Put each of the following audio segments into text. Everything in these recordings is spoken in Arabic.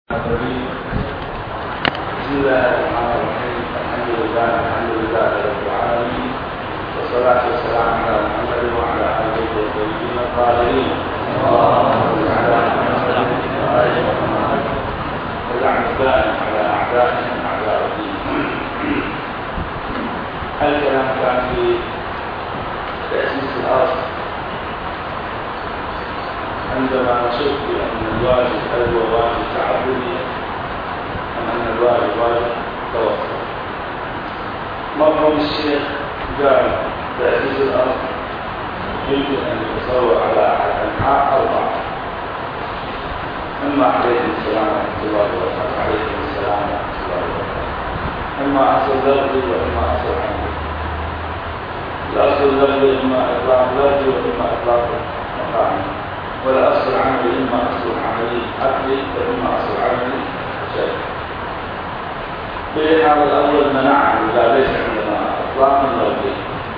بسم الله الرحمن الرحيم. الحمد لله رب العالمين، والصلاة والسلام على محمد وعلى آله الطيبين الطاهرين وعلى آله محمد واللعن الدائم على أعدائهم أعداء الدين. الكلام كان في تأسيس الأصل عندما نشوف بأن الواجب هل هو واجب تعبدي أم أن الواجب واجب توسط. مرحوم الشيخ قال تأسيس الأرض يمكن أن يتصور على أحد أنحاء أربعة: إما عليكم السلام ورحمة الله وبركاته، عليكم السلام ورحمة الله وبركاته، إما أصل لفظي وإما أصل عملي. الأصل اللفظي إما إطلاق لفظي وإما إطلاق مقامي، والأصل العملي إما أصل عملي عقلي وإما أصل عملي شرعي. بالحال الأول منعه إذا ليس عندنا إطلاق لفظي،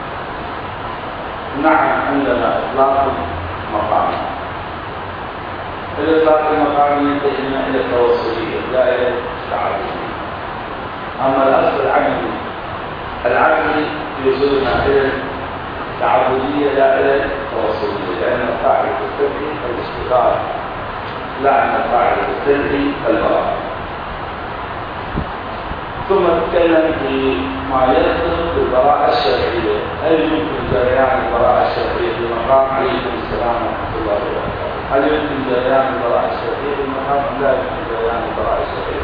نعم عندنا إطلاق مقامي. الإطلاق المقامي ينتهينا إلى التوصلية لا إلى التعبدية. أما الأصل العقلي يوصلنا إلى التعبدية لا إلى التوصلية، لأن القاعدة تستدعي الاشتغال لا أن القاعدة تستدعي البراءة. ثم نتكلم في ما يدخل بالبراءة الشرعية. هل يمكن جريان البراءة الشرعية في مقام عليكم السلام ورحمة الله وبركاته؟ هل يمكن جريان البراءة الشرعية في مقام لا يمكن جريان البراءة الشرعية؟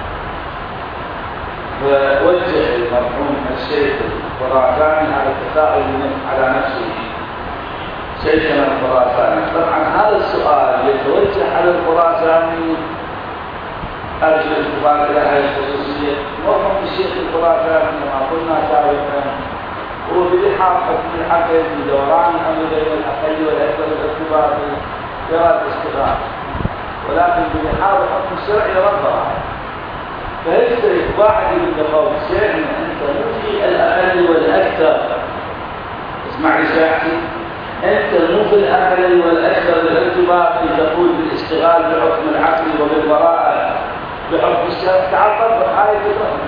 فوجه المرحوم الشيخ الخراساني هذا التساؤل على نفسه. شيخنا الخراساني طبعا هذا السؤال يتوجه على الخراساني، أرجو الاتفاق إلى هذه الخصوصية. مرحوم الشيخ الخراساني كما قلنا سابقا هو بلحاظ حكم الحقل بدوران الأمر بين الأقل والأكثر والارتباطي يرى الاستغاثة، ولكن بلحاظ الحكم الشرعي رفضها. فيصير واحد من قول شيخنا أنت مو في الأقل والأكثر، اسمع لي ساعتي، أنت مو في الأقل والأكثر بالارتباط تقول بالاشتغال بحكم العقل وبالبراءة بحكم الشرع. تعال طبق هاي الفكرة،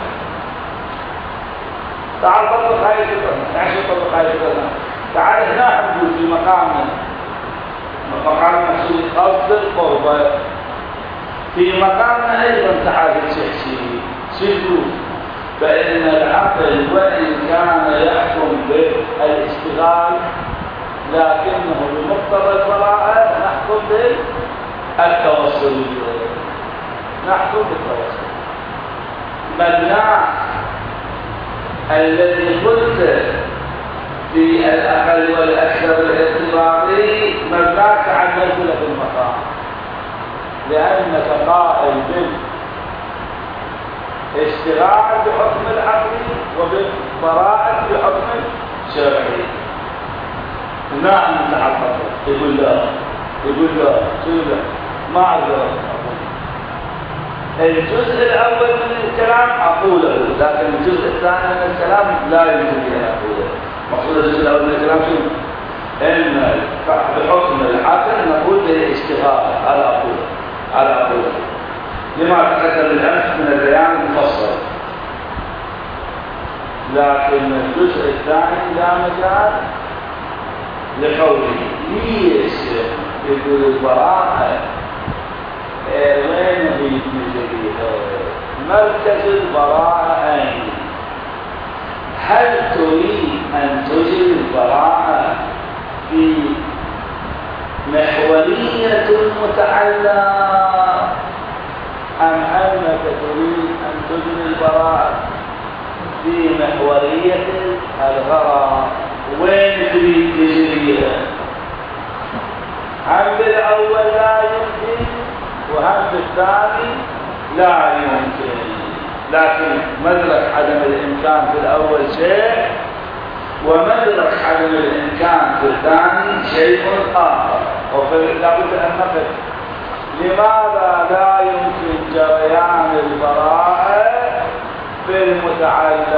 تعال طبق هاي الفكرة، تعال طبق هاي الفكرة. تعال هنا نقول في مقام مسؤول قصد القربة، في مقامنا أيضا تعال سيدوا فإن العقل وإن كان يحكم بالاشتغال لكنه بمقتضى البراءة نحكم بالتوصل. مبناه الذي قلت في الأقل والأكثر الارتباطي مبناه تعلمت له في المقام، لأنك قائل بالاشتغال بحكم العقل وبالبراءة بحكم الشرعي. نعم تعرف يقول لا ما أقدر. الجزء الأول من الكلام أقوله، لكن الجزء الثاني من الكلام لا يمكن أن أقوله. مقصود الجزء الأول من الكلام شنو؟ إن بحكم العقل نقول بالاشتغال، هذا أقوله لما تقدم بالأمس من البيان المفصل. لكن الجزء الثاني لا مجال لقوله. ليش يقول البراءة وين هي مركز البراءة أين؟ هل تريد أن تجري البراءة في محورية المتعلق أم أنك تريد أن تجري البراءة في محورية الغرض؟ وين تريد تجريها؟ هم بالأول لا يمكن وهم بالثاني لا يمكن، لكن مدرك عدم الإمكان في الأول شيء ومدرك عدم الإمكان في الثاني شيء آخر. لابد أن نقف لماذا لا يمكن جريان البراءة في المتعلق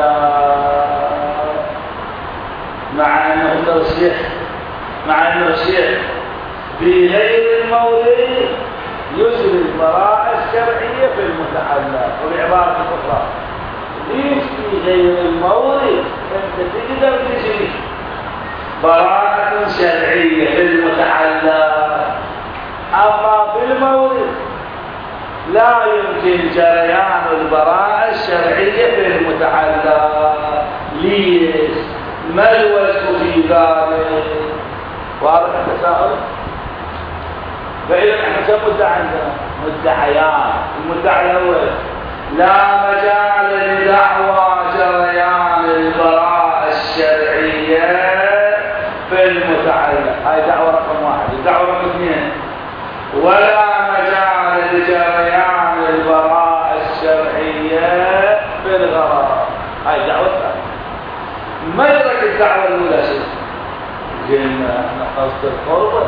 مع أنه ترشيح في غير الموضع يجري البراءة الشرعية في المتعلق. وبعبارة أخرى ليش في غير المورد أنت تقدر تجري براءة شرعية في المتعلق، أما في المورد لا يمكن جريان البراءة الشرعية في المتعلق. ليش؟ ما الوجه في ذلك؟ واضح التساؤل؟ فإذا نحن كم مدعى عندنا؟ مدعيان. المدعى الأول لا مجال لدعوى جريان البراءة الشرعية في المتعلق، هاي دعوة رقم 1. الدعوة رقم 2 ولا مجال لجريان البراءة الشرعية في الغرض، هاي دعوة ثانية. مدرك الدعوة الأولى شيء قلنا احنا قصد القربة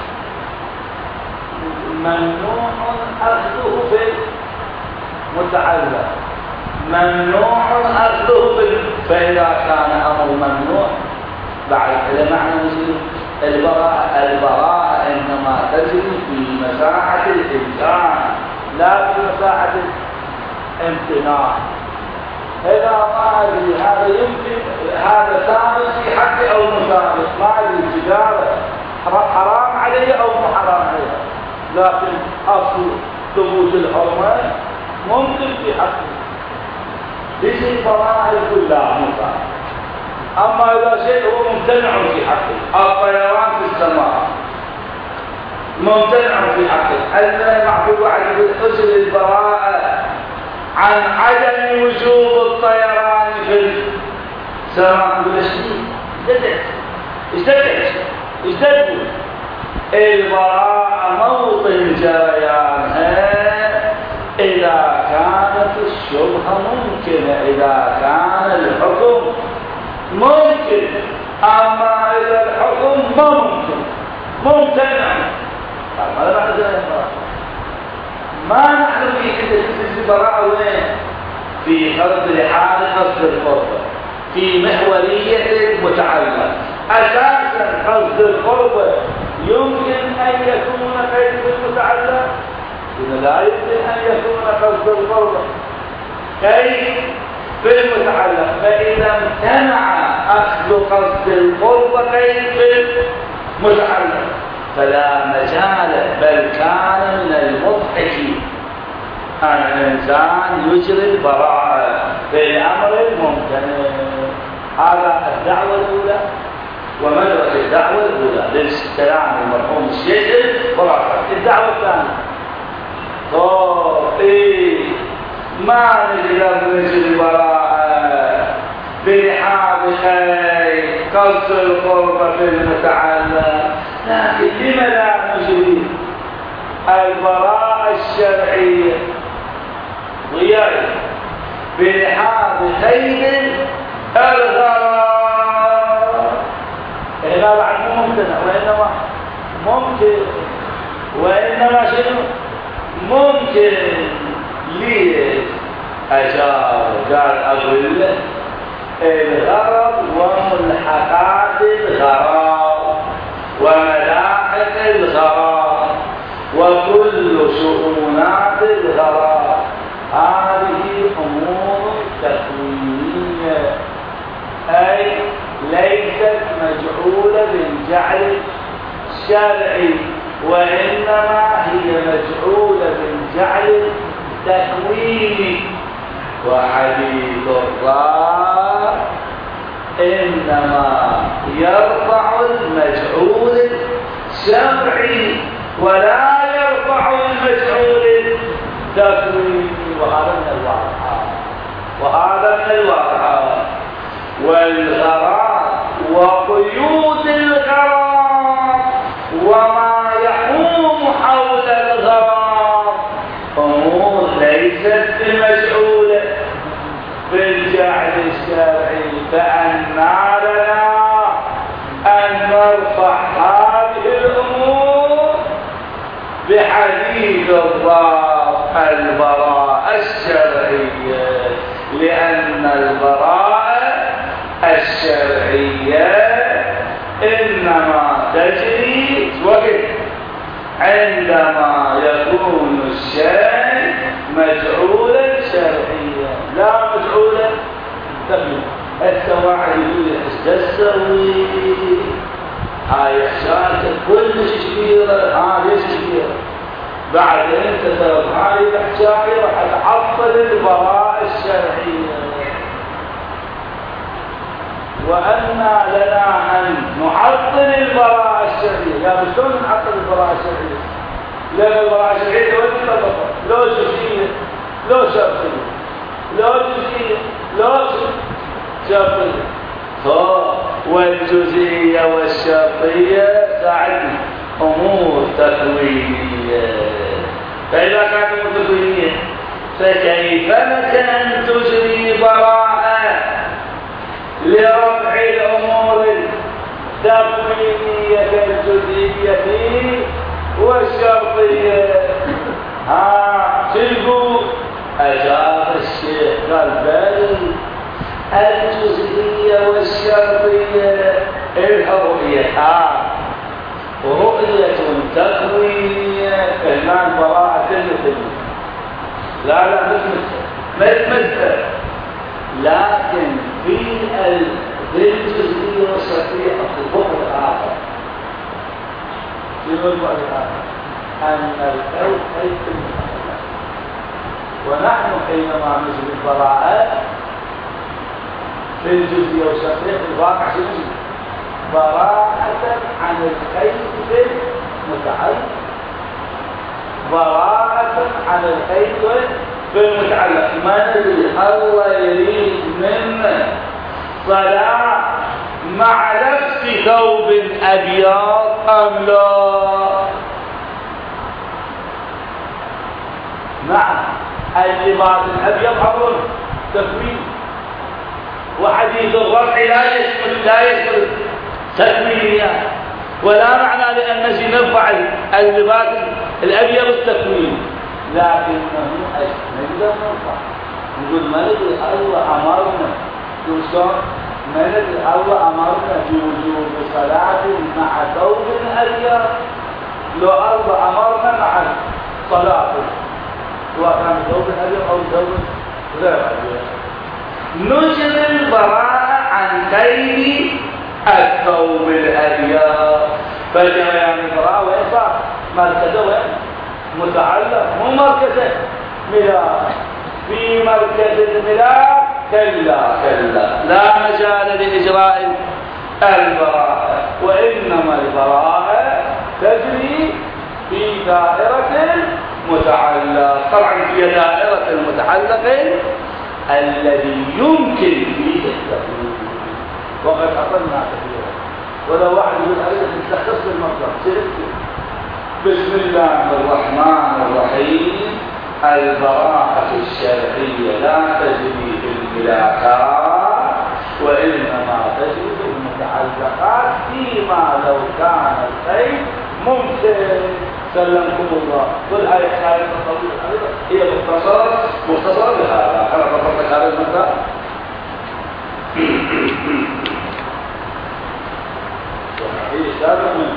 ممنوع أخذه في المتعلق، ممنوع أخذه في فإذا كان أمر ممنوع بعد إذا معنى مثل البراءة إنما تجري في مساحة الإمكان لا في مساحة الامتناع. إذا ما أدري هذا يمكن هذا ثابت في حقي أو مثابت، ما أدري التجارة حرام علي أو مو حرام علي، لكن أصل ثبوت الحرمة ممكن في حقي بشيء فرائض كلها مثابت. أما إذا شيء هو ممتنع في حقه، الطيران في السماء ممتنع في حقه، المعقول عن أجل البراءة عن عدم وجوب الطيران في السماء. ايش تقول؟ البراءة موطن جريانها إذا كانت الشبهة ممكنة، إذا كان الحكم ممكن. أما إذا الحكم ممكن ممتنع ماذا معنى ذلك؟ ما نحن في حدة البراءة وين؟ في فرض لحال قصد القربة، في محورية المتعلق. أساسا قصد القربة يمكن أن يكون قيد المتعلق، إذا لا يمكن أن يكون قصد القربة قيد في المتعلق. فإذا امتنع أخذ قصد القربة قيد في المتعلق فلا مجال، بل كان من المضحك أن الإنسان يجري البراءة في الأمر الممتنع. هذا الدعوة الأولى ومدرك الدعوة الأولى للكلام المرحوم الشيخ براءة. الدعوة الثانية ما نقدر نجري البراءة بلحاظ قصد القربة في المتعلق، لكن لما لا نجري البراءة الشرعية ضياء بلحاظ قيد الغرض؟ هنا بعد مو ممتنع وإنما ممكن، وإنما شنو ممكن. ليه أجاب؟ قال أقول لك الغرض وملحقات الغرض وملاحق الغرض وكل شؤونات الغرض هذه أمور تكوينية، أي ليست مجعولة بالجعل الشرعي، وإنما هي مجعولة بالجعل التكويني. وحديث الراء إنما يرفع المجعول الشرعي ولا يرفع المجعول التكويني، وهذا من الواقع. والغرض وقيود الغرض وما يحوم حول الغرض أمور ليست بمجعولة بالجعل الشرعي، فأنى لنا أن نرفع هذه الأمور بحديث الضابط البراءة الشرعية، لأن البراءة الشرعية إنما تجري وقت عندما يكون الشيء مجعولا شرعيا لا مجعولا تقليدا. هسه واحد يقول لي ايش تسوي؟ هاي حشاشه كلش كبيره، ليش كبيره؟ بعد انت ترى هاي الحشايه راح تعطل البراءه الشرعيه، وأنا لنا أن نعطل البراءة الشرعية. يا شلون نعطل البراءة الشرعية؟ لأن البراءة الشرعية تودي للبطل، لو جزئية لو شرطية، لو جزئية لو شرطية. والجزئية والشرطية ساعدنا أمور تكوينية. فإذا كانت أمور تكوينية فكيف لك أن تجري براءة لرفع الأمور التكوينية الجزئية والشرطية؟ تلقوا أجاب الشيخ قال بل الجزئية والشرطية الرؤية رؤية تكوينية كمان براءة التكوين. لا مش مثل، لكن في الجزئية والشرطية البعد الآخر. شنو البعد الآخر؟ أن الكون كيف المتعلق، ونحن حينما نجري البراءة في الجزئية والشرطية في الواقع شنو؟ براءة عن الكيف المتعلق، براءة عن الكيف في المتعلق. ما ندري الله يريد منا صلاة مع لبس ثوب أبيض أم لا؟ نعم، اللباس الأبيض أمر تكوين، وحديث الرفع لا يشمل تكوينيات، ولا معنى لأن نجي نرفع اللباس الأبيض التكوين، لكنه نقدر نرفع نقول ما ندري الله أمرنا شلون؟ ما ندري الله أمرنا بوجوب صلاة مع ثوب أبيض. لو الله أمرنا مع صلاة سواء كان ثوب أبيض أو ثوب غير أبيض، نجري البراءة عن كيد الثوب الأبيض. فجريان البراءة وين صار؟ مركزه وين؟ متعلق، مو مركزه ملاك. في مركز الملاك كلا لا مجال لإجراء البراءة، وإنما البراءة تجري في دائرة المتعلق. طبعا في دائرة المتعلق الذي يمكن فيه التقليد، وقد أطلنا كثيرا. ولو واحد يقول أريد أن تختص المطلق سيكتب بسم الله الرحمن الرحيم. البراءة الشرعية لا تجري في الملاكات، وإنما تجري في المتعلقات فيما لو كان الخير ممكن. سلمكم الله. كل هاي الحالة الطويلة هي مختصرة بهذا. أنا فقط لك هذا المثال. هي سابق منه.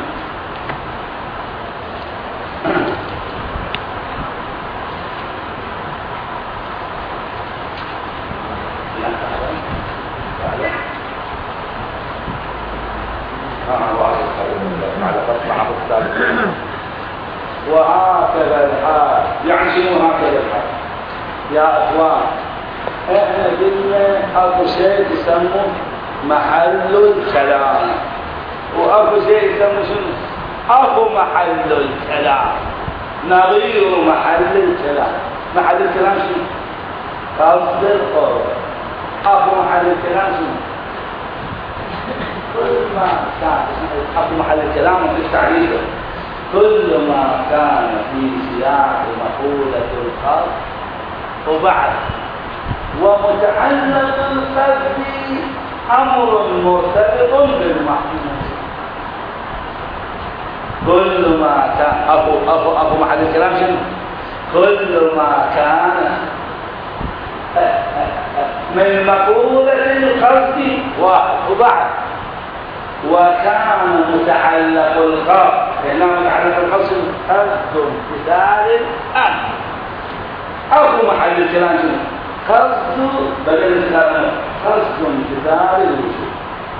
وهكذا الحال. يعني شنو هكذا الحال يا اخوان؟ احنا قلنا اكو شيء يسموه محل الكلام، واكو شيء يسموه شنو؟ اكو محل الكلام نظير محل الكلام. محل الكلام شنو؟ قصد القول. اكو محل الكلام شنو؟ كل ما كان اكو محل الكلام في التعريف كل ما كان في سياق مقولة القصد وبعد ومتعلق القصد أمر مرتبط بالمحمول. كل ما كان أبو محل الكلام شنو؟ كل ما كان من مقولة القصد واحد وبعد وكان متعلق القصد هنا متعلق القصد قصد امتثال الأمر. أخو محل الكلام قصد بدل الكلام قصد امتثال الوجود.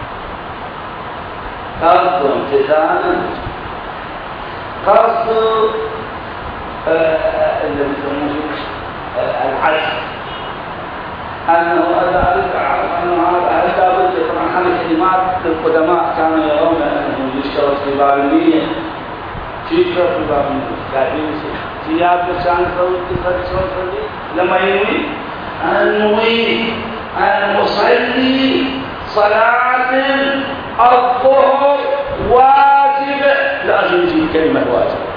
قصد امتثال الوجود. قصد اللي بيسموه العزم، أنه ذلك أنه هذا لابد. طبعا هذه الكلمات القدماء كانوا يرون أنه يشترط في باب النية، يشترط في باب النية، لكن ثياب لسان صوت لما ينوي أن أصلي صلاة الظهر واجبة، لازم يجي كلمة واجبة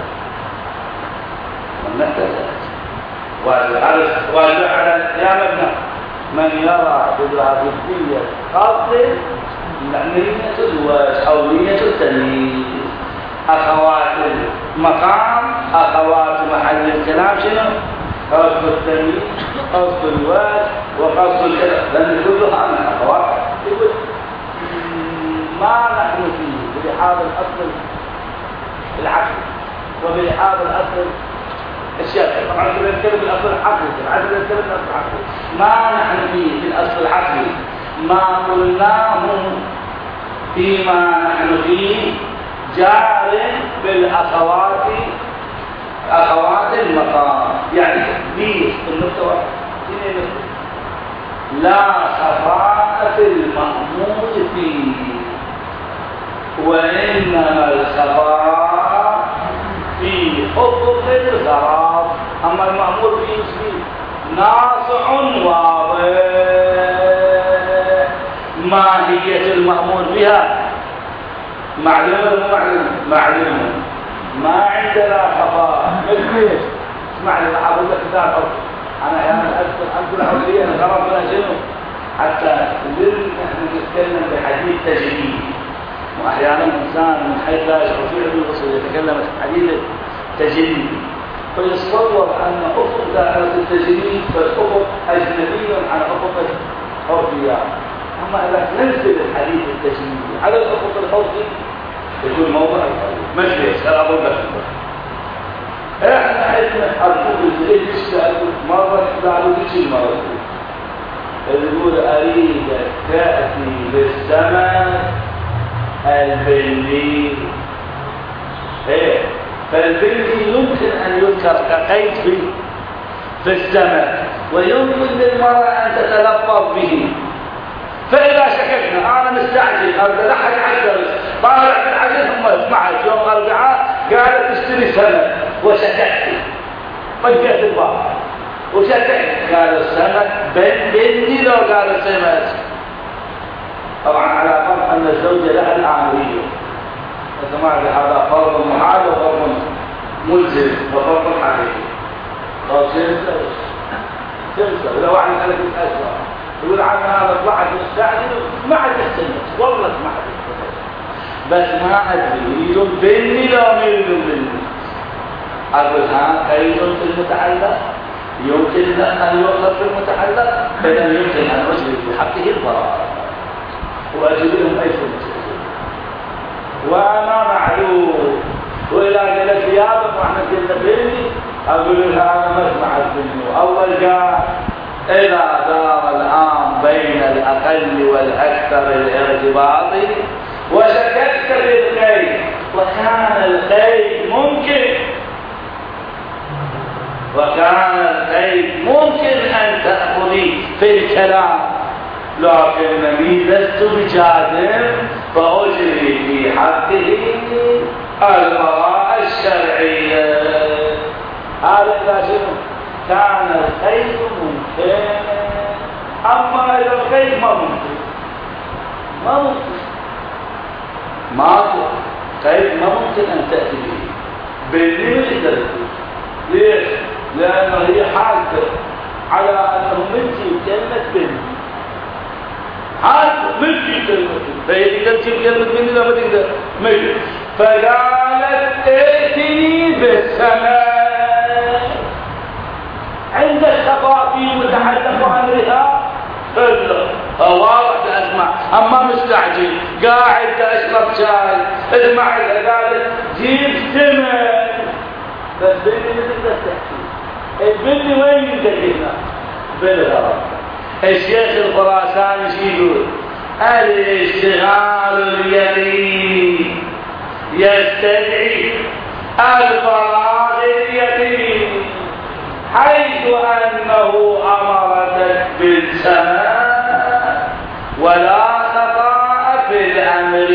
واجب على يا مبنى من يرى بالرافضية قاصد نية الزواج أو نية التمييز. أخوات المقام أخوات محل الكلام شنو؟ قصد التمييز، قصد الزواج، وقصد الكلام، لأن كلها من أخوات. يقول ما نحن فيه بلحاظ الأصل العقل وبلحاظ الأصل الشرعي. طبعا كنا نتكلم بالاصل العقلي، عايز نتكلم بالاصل العقلي. ما نحن فيه في الاصل العقلي ما قلناه فيما نحن فيه جار بالاخوات اخوات المقام، يعني تكبير النقطه واحده. لا خفاء في المأمور فيه، وانما الخفاء في حقوق الغرض. أما المأمور به مسلم ناصع واضح. ماهية المأمور بها معلومة ولا معلومة؟ معلومة. ما عندنا خفاء. مثل اسمع لي أقول لك كتاب أنا أحيانا أذكر حولي أنا غرض من شنو حتى نحن نتكلم بحديث تجريبي، وأحيانا الإنسان من حيث لا يشعر في علم الأصول يتكلم في حديث تجريبي فيتصور أن أفق دائرة التجريب فالأفق أجنبي عن أفق الحرية. أما إذا ننزل الحديث التجريبي على الأفق الحري يكون موضوع الحرية. مجلس أنا أقول لك إحنا عندنا أرجو الإجتهاد مرة تعالوا شيء مرة يقول أريدك تأتي بالزمن البلي. إيه فالبلي يمكن أن يذكر كقيد في الزمن، ويمكن للمرأة أن تتلفظ به. فإذا شككنا أنا مستعجل أرد أحد عجل طالع من عجل ثم اسمعت يوم أربعاء قالت اشتري سمك وشككت طقت الباب وشككت قال السمك بني لو قال السمك. طبعا على فرض أن الزوجة لها العاملية سمعت هذا فرض محال وفرض ملزم وفرض حقيقي. طب تنسى ولو عن ذلك الأسوأ يقول عنها هذا طلعت مستعجل ما عاد السمك والله ما عاد السمك بس ما أدري يبني لو مني أقول ها قيد في المتعلق يمكن أن يوقف في المتعلق فإذا يمكن أن أجري في حقه البراءة وأجري لهم أي سمك وما معلوم. وإذا قال ثيابك وإحنا كنا بيني أقول لها أنا ما سمعت منه. أول قال إذا دار الآن بين الأقل والأكثر الارتباطي وشككت بالقيد وكان القيد ممكن أن تأخذي في الكلام لكنني لست بجادر فأجري في حقه البراءة الشرعية. هذا إذا شنو كان القيد ممكن. أما إذا القيد ما ممكن قيد ما ممكن أن تأتي به بالنسبة ليش؟ لأنه هي حاجة على أنه منتي كلمة بني حاجة منتي كلمة بني فهي تقدر تجيب كلمة بني لا ما تقدر مجد فقالت ائتني بالسماء عند الخفاء في متحدث عن رها واضح اسمع، اما مستعجل قاعد اشرب شاي اسمع اذا قالت جيب سمن، بس بني ما تقدر تحكي، البني وين ينتهينا؟ بالغرض. الشيخ الخراساني يقول الاشتغال اليقين يستدعي الفراغ اليقين، حيث أنه أمرتك بالسماء ولا خطأ في الأمر.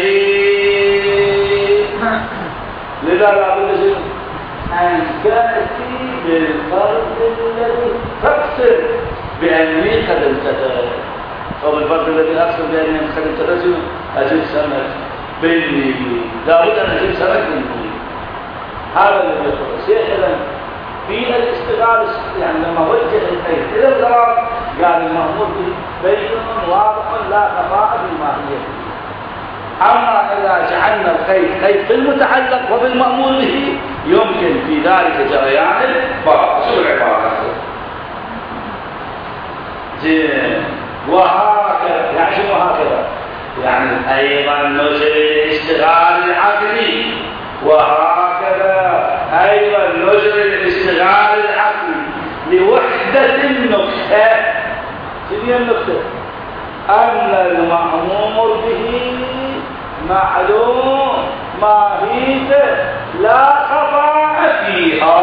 لذا لا بد أن تأتي بالفرد الذي تقصد بأني قد انتهى، أو بالفرد الذي أقصد بأني قد انتهى أجيب سمك بيني، لا بد أن أجيب سمك بيني. هذا الذي يقول الشيخ في الاستغلال، يعني لما وجه الخير الى الغرض قال المأمور به بين واضح لا خفاء بالماهية. اما اذا جعلنا الخير خير في المتعلق وبالمأمور به يمكن في ذلك جريان الفرق. شو العبارة؟ زين. وهكذا يعني شنو هكذا؟ يعني ايضا نجري الاشتغال العقلي، وهكذا أيضا نجري الاشتغال العقلي لوحدة النكتة. شنو النكتة؟ أن المأمور به معلوم ماهيته لا خفاء فيها،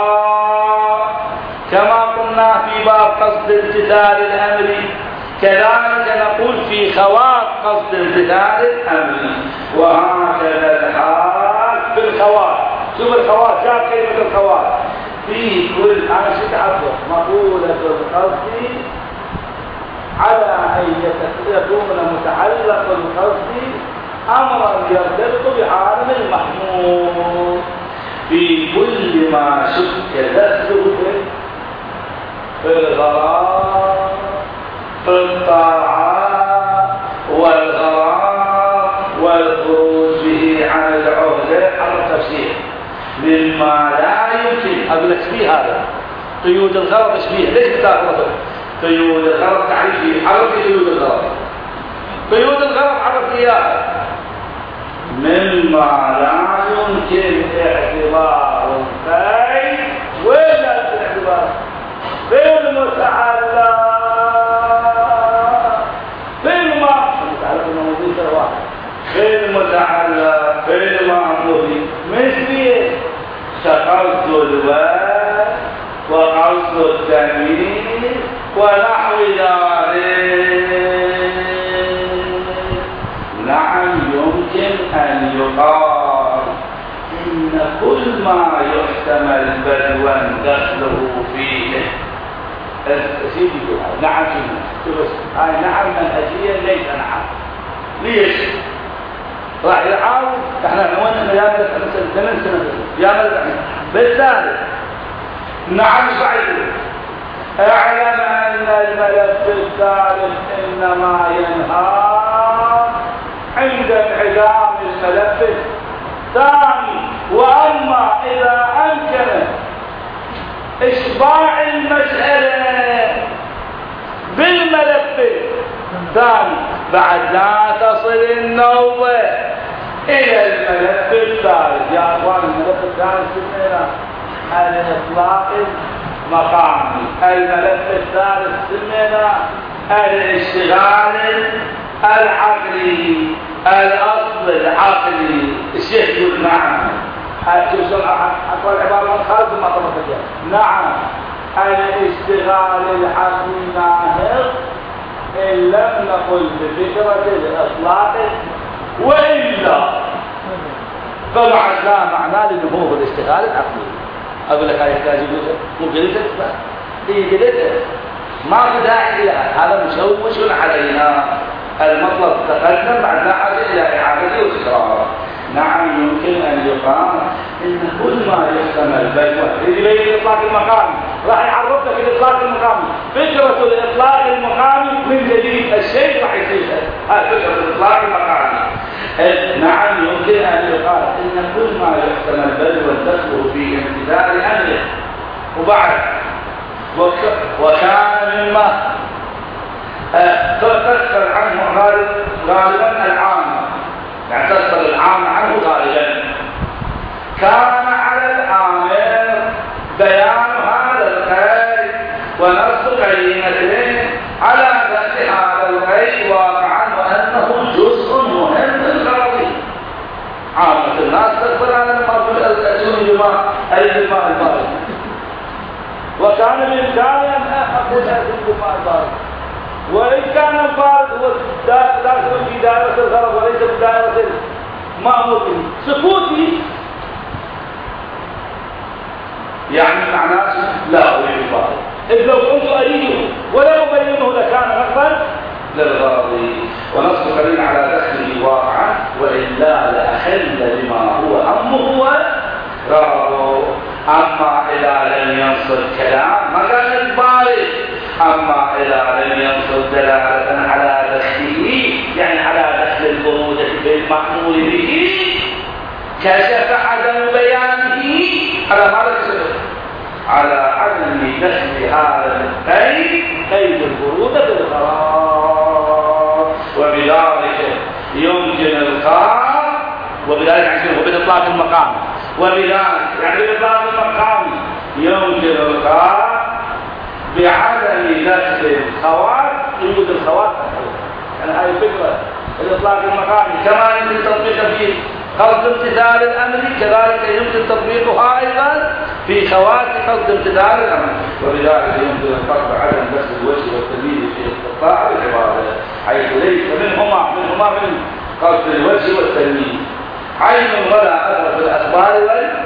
كما قلنا في باب قصد امتثال الأمر، كذلك نقول في خوات قصد امتثال الأمر. وهكذا الحال في الخوات. شوف الخوات، شاف كلمة الخوات في كل أنا شو تعبر مقولة القصد على أن يكون متعلق القصد أمرا يرتبط بعالم المحمول في كل ما شك دخله في الغرام في الطاعات والغرام والخروج به عن العهدة على التفسير مما لا يمكن. أقول لك فيه هذا قيود الغرض تشبيه، ليش بتاخذه؟ قيود الغرض تعريفي، عرفي قيود الغرض. قيود الغرض عرف إياها. مما لا يمكن اعتبار الخير ولا الاعتبار في المتعلق في المتعلق في المعمول، مثل كقصد الواد وقصد التمييز ونحو ذلك. نعم يمكن أن يقال إن كل ما يحتمل بدوا دخله فيه سيدي يقول نعم بس هاي نعم منهجيا ليس نعم. ليش؟ راح يعاود احنا نوانا يا ملك مثلا 8 سنة يا ملك بالثالث نعم صحيح. اعلم ان الملف الثالث انما ينهار عند انعدام الملف الثاني، واما اذا امكن اشباع المسألة بالملف الثاني بعد لا تصل النوبة إلى الملف الثالث. يا أخوان الملف الثالث سمينا الإطلاق المقامي، الملف الثالث سمينا الاشتغال العقلي، الأصل العقلي. الشيخ يقول نعم أقول عبارة خالص ما طبقت. نعم الاشتغال العقلي ناهض إن لم نقل بفكرة الإطلاق، وإلا طبعا لا معنى لنبوغ الاشتغال العقلي. أقول لك هاي يحتاج ممكن تثبت هي قدرتها ما في داعي لها، هذا مشوش علينا. المطلب تقدم بعد لا حاجة إلى إعادته وتكراره. نعم يمكن أن يقال إن كل ما يحتمل بين الإطلاق المقامي راح يعرف لك الإطلاق المقامي، فكرة الإطلاق المقامي من جديد الشيء راح يصير هذه فكرة الإطلاق المقامي. نعم يمكن أن يقال إن كل ما يحتمل دخله في امتثال أمره. وبعد وكان مما تسأل عنه غالبا العام، يعني تسأل العام عنه غالبا. كان على الآمر بيان هذا الخير ونصب قرينته على ذات هذا الخير واقعا وأنه جزء مهم من الغرض. عامة الناس تسأل عن المرض الأجون الماء البارد، وكان بإمكاني أن أقول هذا الماء البارد، وإن كان البارد هو داخل في دائرة الغرض وليس في دائرة المأمور به، سكوتي يعني معناه لا أريد البارد. إذ لو كنت أريده ولا أبينه لكان نقبا للغرض، ونصب قليل على دخله واقعا، وإلا لأخل بما هو همه وغرضه. أما إذا لم ينصب كلام ما كان البارد، أما إذا لم ينصب دلالة على دخله يعني على دخل البرودة بالمأمور به، كشف عدم بيانه على ماذا كشف؟ على عدم دخل هذا قيد البرودة بالقرار، وبذلك يمكن القرار، وبذلك وبإطلاق المقام، وبذلك يعني بإطلاق المقام يمكن القرار بعدم دخل الخوات، يوجد الخوات يعني هذه الفكرة الإطلاق المقامي كما يمكن تطبيقها في قصد امتثال الأمر، كذلك يمكن تطبيقها أيضا في خوات قصد امتثال الأمر. وبذلك يمكن الفرق عدم دخل الوجه والتمييز في استطاع العبادة، حيث ليس منهما من قصد الوجه والتمييز عين ولا أثر في الأخبار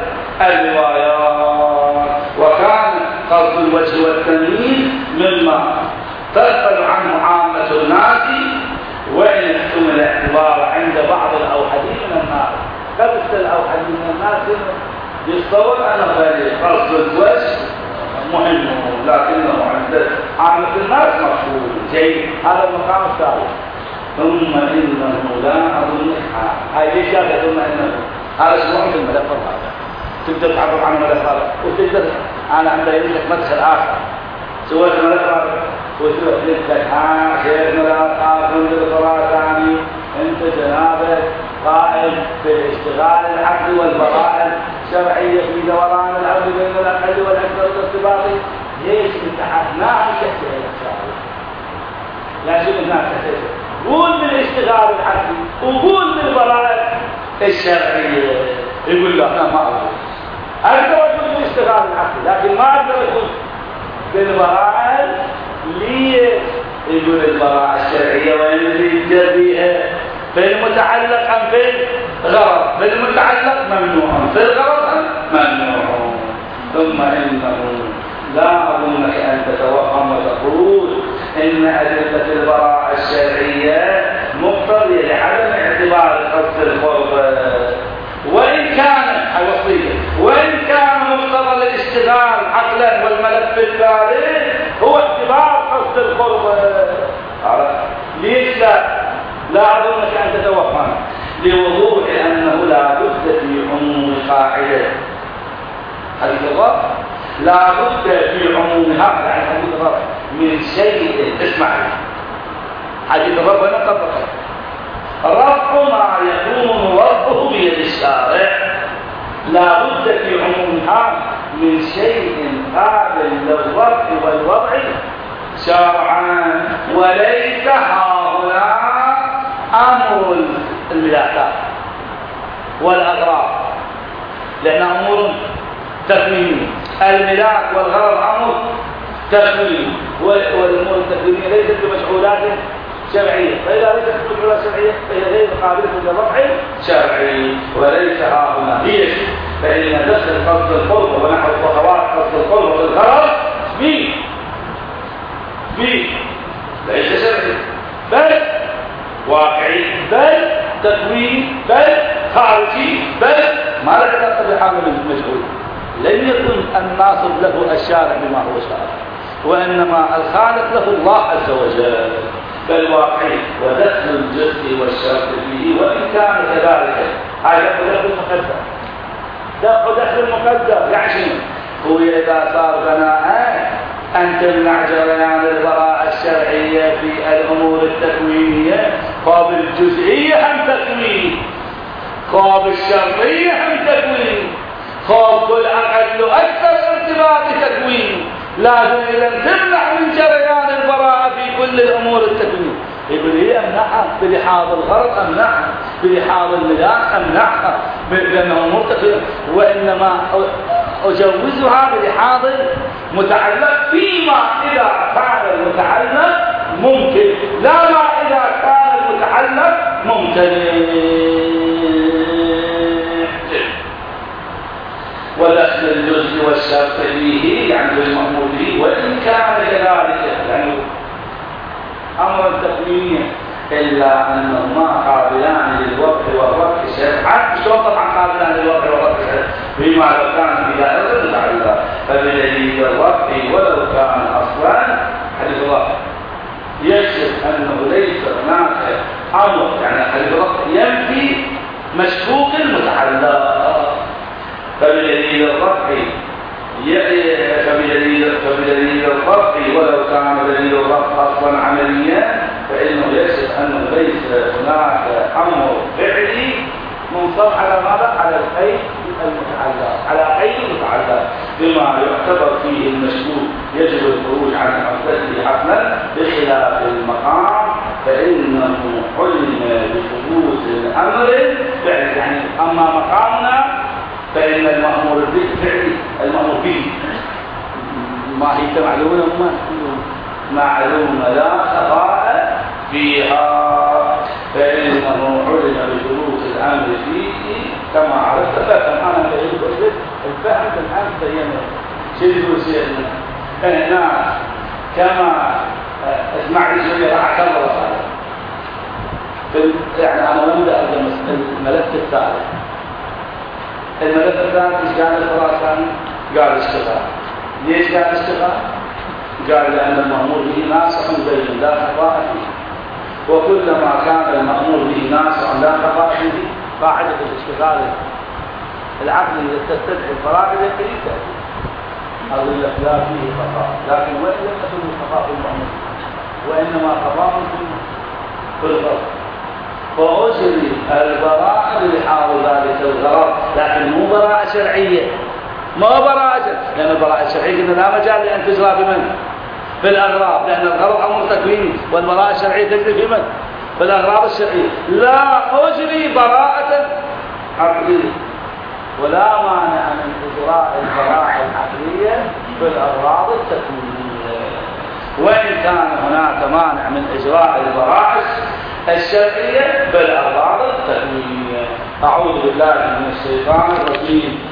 والروايات. وكان قصد الوجه والتمييز مما تغفل عنه عامة الناس، وإن احتمل الاعتبار عند بعض الأوحدين من الناس. قد الأوحدين من الناس يتصور أن قصد الوجه مهم، لكنه عند عامة الناس مفهوم جيد. هذا المقام الثالث. ثم إنه لا أظن هاي ليش ثم إنه هذا اسمه في الملف هذا، تقدر تعرف عن الملف هذا، وتقدر أنا عندي لك مدخل آخر سويت الملف هذا وسويت لك خير ملف آخر بالخراساني. أنت جنابك قائم بالاشتغال العقل والبراءة الشرعية في دوران الأمر بين الأقل والأكثر الارتباطي. ليش انتحفنا عن كثير الأشياء؟ لا شيء الناس كثير قول بالاشتغال العقلي وقول بالبراءة الشرعية. يقول لا أنا ما أقدر أقول بالاشتغال العقلي لكن ما أقدر أقول بالبراءة. ليه؟ يقول البراءة الشرعية وين يريد بها؟ في المتعلق أم في الغرض؟ في المتعلق ممنوع، في الغرض ممنوع. ثم إنه لا أظنك أن تتوهم وتقول إن أدلة البراءة الشرعية مقتضية لعدم اعتبار قصد القرب، وإن كان الوصية وإن كان مقتضى الاشتغال عقلا والملف الثالث هو اعتبار قصد القرب. ليش لا أظنك أن تتوهم؟ لوضوح أنه لا بد في عموم القاعدة حديث الله، لا بد في عمومها يعني حديث الرب من شيء. اسمع حديث الرب وين طبقه؟ رفع ما يكون رفعه بيد الشارع، لا بد في عمومها من شيء قابل للرفع والوضع شرعا، وليس هؤلاء امر الملاحات والاغراض لان امور تكوينيه. الملاك والغرض امر تكويني، والامور التكوينيه ليست بمشغولات شرعيه، فاذا ليست بمشغولات شرعيه فهي غير قابله للرفع شرعي. وليس هؤلاء ليش؟ فان دخل قصد القرب ونحو الخوات قصد القرب والغرض ليس شرعي بل واقعي، بل تكويني، بل خارجي، بل ما له علاقه بحامل المشغول. لم يكن الناصب له الشارع بما هو شارع، وإنما الخالق له الله عز وجل. فالواقعي ودخل الجزء والشرط فيه وإن كان كذلك. هذا دخل المقدر، دخل المقدر يعني هو إذا صار بناء أن تمنع جريان البراءة الشرعية الشرعية في الأمور التكوينية فبالجزئية هم تكوين، فبالشرطية هم تكوين، كل عقد له أكثر ارتباط تكوين، لازم إذا تمنع من جريان البراءة في كل الأمور التكوينية. يقول لي أمنعها بلحاظ الغرض، أمنعها بلحاظ الملاك، أمنعها لأنه أمور تكوينية، وإنما أجوزها بلحاظ متعلق فيما إذا كان المتعلق ممكن، لا ما إذا كان المتعلق ممتنع. ودخل الجزء والشرط فيه يعني بالمأمور به، وإن كان كذلك يعني أمرا تكوينيا إلا أنهما قابلان للوقع والرفع شرعا. شلون طبعا قابلان للوقع والرفع شرعا؟ بما لو كان في دائرة متعلقة، فبدليل الرفع ولو كان أصلا حديث الله يكشف أنه ليس هناك أمر، يعني حديث الله ينفي مشكوك المتعلق. فبدليل الرفع فبدليل الرفع ولو كان دليل الرفع أصلا عمليا فإنه يكشف أنه ليس هناك أمر فعلي منصب على ماذا؟ على القيد المتعلق، على قيد المتعلق بما يعتبر فيه المشكوك يجب الخروج عن عقدته حتما، بخلاف المقام فإنه علم بثبوت الأمر فعلي. يعني أما مقامنا فإن المأمور بالفعل المأمور به ما هي معلومة معلومة لا خفاء فيها، فإنه علم بثبوت الأمر فيه كما عرفت. فهم أنا الفهم الآن بينه شيء يقول سيدنا هنا كما اسمع لي شوية رعاك الله وصالح يعني أنا نبدأ الملف الثالث. الملف الثالث إيش قال الخراساني؟ قال اشتغال. ليش قال اشتغال؟ قال لأن المأمور به ناصح بين لا خفاء فيه، وكلما كان المأمور به ناصح لا خفاء فيه قاعدة الاشتغال العقل تستدعي الفرائض اليقينية تأتي. أقول لك لا فيه خفاء، لكن وإن لم تكن الخفاء في المأمور وإنما خفاء في الغرض، فأجري البراءة لحاول ذلك الغرض، لكن مو براءة شرعية، ما براءة شرعية، لأن البراءة الشرعية قلنا لا مجال لأن تجرى بمن؟ في الأغراض، لأن الغرض أمر تكويني، والبراءة الشرعية تجري في من؟ في الأغراض الشرعية. لا أجري براءة عقلية، ولا مانع من إجراء البراءة العقلية في الأغراض التكوينية، وإن كان هناك مانع من إجراء البراءة الشرعية بالأغراض التكوينية. أعوذ بالله من الشيطان الرجيم.